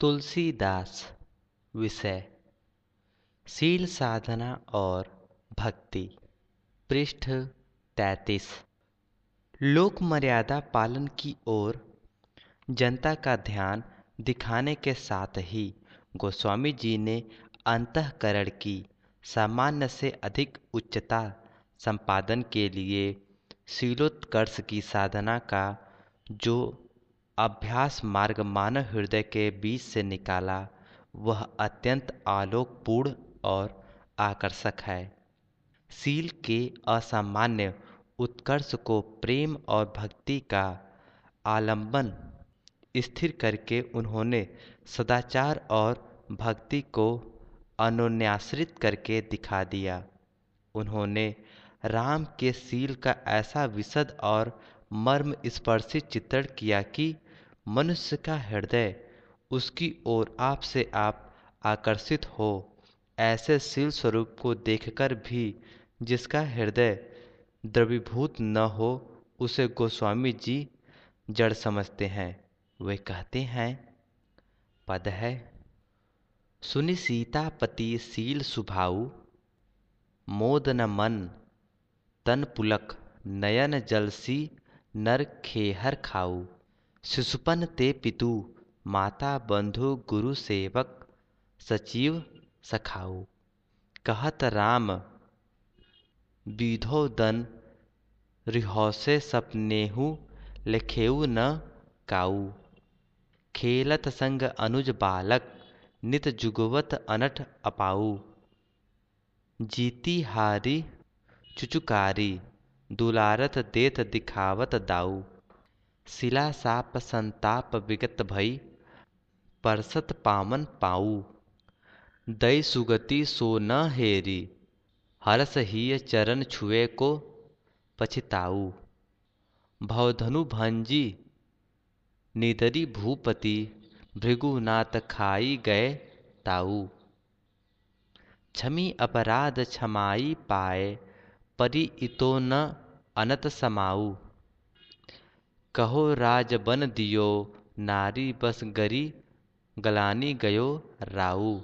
तुलसीदास। विषय शील साधना और भक्ति। पृष्ठ 33। लोक मर्यादा पालन की ओर जनता का ध्यान दिखाने के साथ ही गोस्वामी जी ने अंतःकरण की सामान्य से अधिक उच्चता संपादन के लिए शीलोत्कर्ष की साधना का जो अभ्यास मार्ग मानव हृदय के बीच से निकाला, वह अत्यंत आलोकपूर्ण और आकर्षक है। शील के असामान्य उत्कर्ष को प्रेम और भक्ति का आलंबन स्थिर करके उन्होंने सदाचार और भक्ति को अन्योन्याश्रित करके दिखा दिया। उन्होंने राम के शील का ऐसा विशद और मर्म स्पर्शी चित्रण किया कि मनुष्य का हृदय उसकी ओर आप से आप आकर्षित हो। ऐसे शील स्वरूप को देखकर भी जिसका हृदय द्रवीभूत न हो, उसे गोस्वामी जी जड़ समझते हैं। वे कहते हैं, पद है, सुनि सीतापति शील सुभाऊ, मोद न मन तन पुलक, नयन जलसी नर खेहर खाऊ। शिशुपन ते पितु माता बंधु गुरु सेवक, सचिव सखाऊ। कहत राम विधो दन, रिहौसे सपनेहु लिखेऊ न काऊ। खेलत संग अनुज बालक, नित जुगवत अनठ अपाऊ। जीती हारी चुचुकारी, दुलारत देत दिखावत दाऊ। शिला साप संताप विगत भई, परसत पामन पाऊ। दई सुगति सो न हेरी, हरस हिय चरण छुए को पछिताऊ। भवधनु भंजी निदरी भूपति, भृगुनाथ खाई गए ताऊ। क्षमी अपराध क्षमाई पाए, परि इतो न अनत समाऊ। कहो राज बन दियो, नारी बस गरी गलानी गयो राऊ।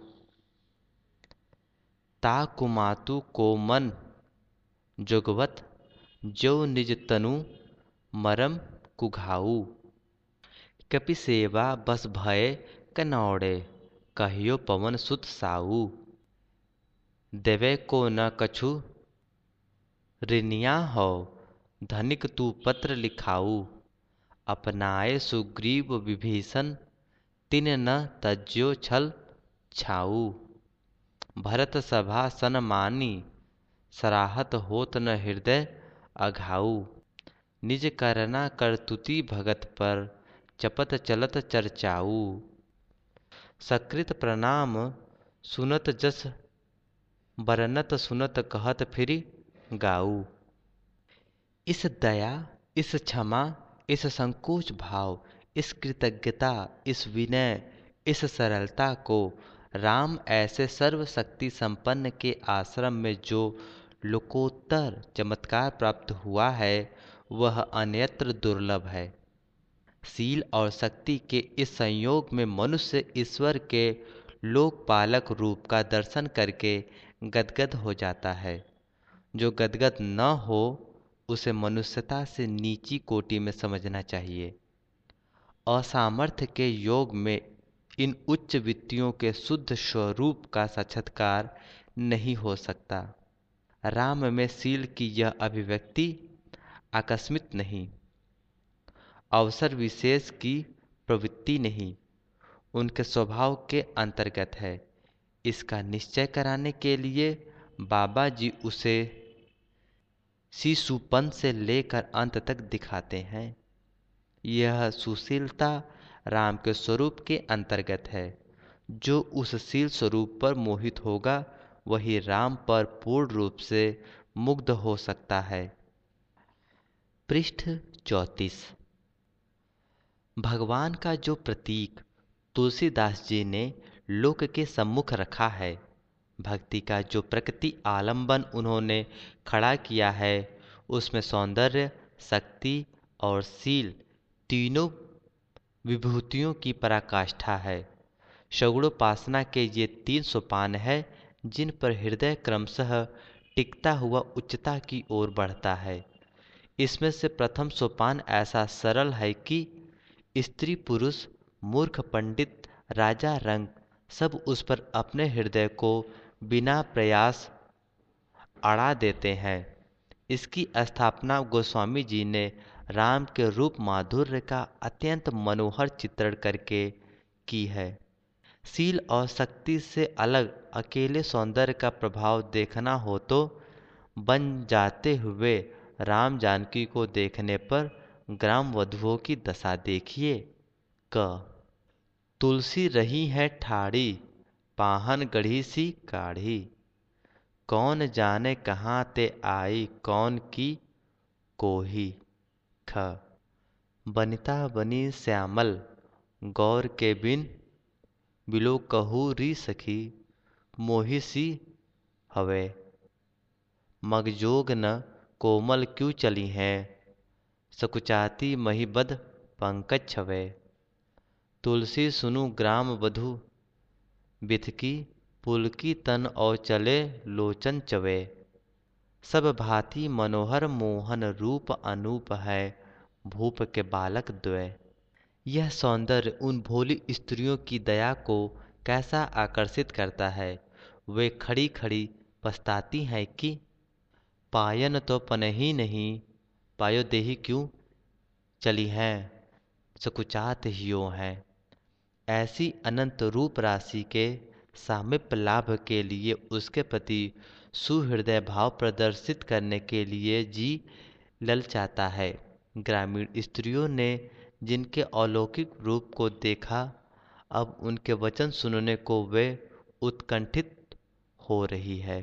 ताकुमातु को मन जोगवत, जो निज तनु मरम कुघाऊ। कपि सेवा बस भय कनौड़े, कहियो पवन सुत साऊ। देवे को न कछु ऋनिया हो, धनिक तू पत्र लिखाऊ। अपनाए सुग्रीव विभीषण, तिन न तज्यो छल छाऊ। भरत सभा सनमानी, सराहत होत न हृदय अघाऊ। निज करना करतुति भगत पर, चपत चलत चर्चाऊ। सकृत प्रणाम सुनत जस, बरनत सुनत कहत फिर गाऊ। इस दया, इस क्षमा, इस संकोच भाव, इस कृतज्ञता, इस विनय, इस सरलता को राम ऐसे सर्वशक्ति संपन्न के आश्रम में जो लोकोत्तर चमत्कार प्राप्त हुआ है, वह अन्यत्र दुर्लभ है। शील और शक्ति के इस संयोग में मनुष्य ईश्वर के लोकपालक रूप का दर्शन करके गदगद हो जाता है। जो गदगद न हो, उसे मनुष्यता से नीची कोटि में समझना चाहिए। असामर्थ्य के योग में इन उच्च वृत्तियों के शुद्ध स्वरूप का साक्षात्कार नहीं हो सकता। राम में शील की यह अभिव्यक्ति आकस्मिक नहीं, अवसर विशेष की प्रवृत्ति नहीं, उनके स्वभाव के अंतर्गत है। इसका निश्चय कराने के लिए बाबा जी उसे शिशुपन से लेकर अंत तक दिखाते हैं। यह सुशीलता राम के स्वरूप के अंतर्गत है। जो उस शील स्वरूप पर मोहित होगा, वही राम पर पूर्ण रूप से मुग्ध हो सकता है। पृष्ठ 34। भगवान का जो प्रतीक तुलसीदास जी ने लोक के सम्मुख रखा है, भक्ति का जो प्रकृति आलंबन उन्होंने खड़ा किया है, उसमें सौंदर्य, शक्ति और शील तीनों विभूतियों की पराकाष्ठा है। षगुणोपासना के ये 3 सोपान है जिन पर हृदय क्रमशः टिकता हुआ उच्चता की ओर बढ़ता है। इसमें से प्रथम सोपान ऐसा सरल है कि स्त्री पुरुष मूर्ख पंडित राजा रंग सब उस पर अपने हृदय को बिना प्रयास अड़ा देते हैं। इसकी स्थापना गोस्वामी जी ने राम के रूप माधुर्य का अत्यंत मनोहर चित्रण करके की है। शील और शक्ति से अलग अकेले सौंदर्य का प्रभाव देखना हो तो बन जाते हुए राम जानकी को देखने पर ग्राम वधुओं की दशा देखिए। क तुलसी रही है ठाड़ी, पाहन गढ़ी सी काढ़ी, कौन जाने कहाँ ते आई कौन की कोही। ख बनिता बनी श्यामल, गौर के बिन बिलो कहू री सखी, मोही सी हवे, मगजोग न कोमल क्यों चली हैं, सकुचाती महिबद पंकज छवे। तुलसी सुनु ग्राम वधु बिथकी, पुलकी तन और चले लोचन चवे, सब भांति मनोहर मोहन रूप अनूप है, भूप के बालक द्वय। यह सौंदर्य उन भोली स्त्रियों की दया को कैसा आकर्षित करता है। वे खड़ी खड़ी पछताती हैं कि पायन तो पनही नहीं, पायो देही क्यों चली हैं, सकुचात हियो हैं। ऐसी अनंत रूप राशि के सामीप्य लाभ के लिए उसके प्रति सुहृदय भाव प्रदर्शित करने के लिए जी ललचाता है। ग्रामीण स्त्रियों ने जिनके अलौकिक रूप को देखा, अब उनके वचन सुनने को वे उत्कंठित हो रही है।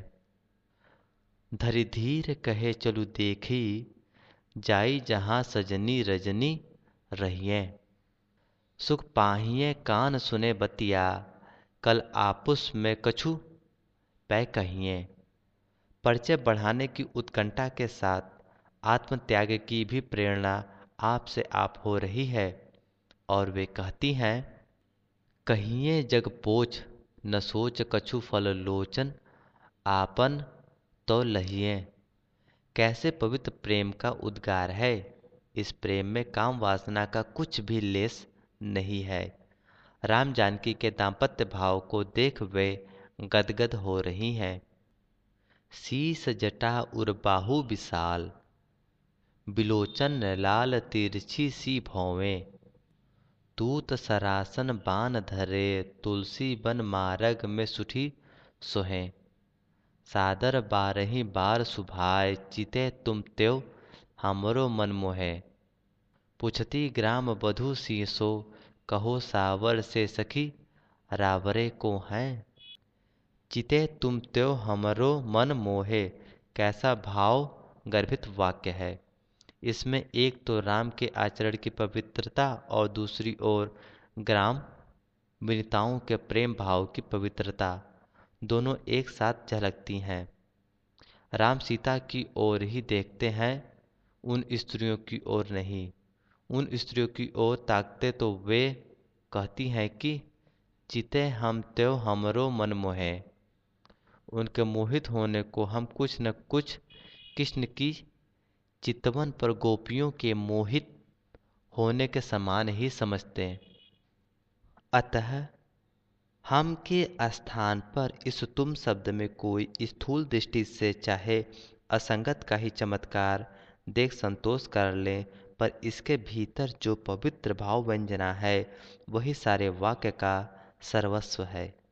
धरि धीर कहे चलू देखी, जाई जहाँ सजनी रजनी रहिए, सुख पाहिए कान सुने बतिया, कल आपुस में कछु पै कहिए। परिचय बढ़ाने की उत्कंठा के साथ आत्मत्याग की भी प्रेरणा आप से आप हो रही है और वे कहती हैं, कहिए जग पोछ न सोच कछु फल लोचन, आपन तो लहिए। कैसे पवित्र प्रेम का उद्गार है। इस प्रेम में काम वासना का कुछ भी लेस नहीं है। राम जानकी के दाम्पत्य भाव को देख वे गदगद हो रही हैं। शीस जटा उर बाहु विशाल, बिलोचन लाल तिरछी सी भौवें, तूत सरासन बान धरे, तुलसी बन मारग में सुठी सोहें। सादर बारही बार सुभाय, चिते तुम त्यों हमरो मन मोहे। पुछती ग्राम वधु सीसो, कहो सावर से सखी रावरे को हैं। चिते तुम त्यों हमरो मन मोहे, कैसा भाव गर्भित वाक्य है। इसमें एक तो राम के आचरण की पवित्रता और दूसरी ओर ग्राम विनीताओं के प्रेम भाव की पवित्रता दोनों एक साथ झलकती हैं। राम सीता की ओर ही देखते हैं, उन स्त्रियों की ओर नहीं। उन स्त्रियों की ओर ताकते तो वे कहती हैं कि चिते हम त्यों हमरो मन मोहे। उनके मोहित होने को हम कुछ न कुछ कृष्ण की चितवन पर गोपियों के मोहित होने के समान ही समझते हैं। अतः हम के स्थान पर इस तुम शब्द में कोई स्थूल दृष्टि से चाहे असंगत का ही चमत्कार देख संतोष कर लें, पर इसके भीतर जो पवित्र भाव व्यंजना है वही सारे वाक्य का सर्वस्व है।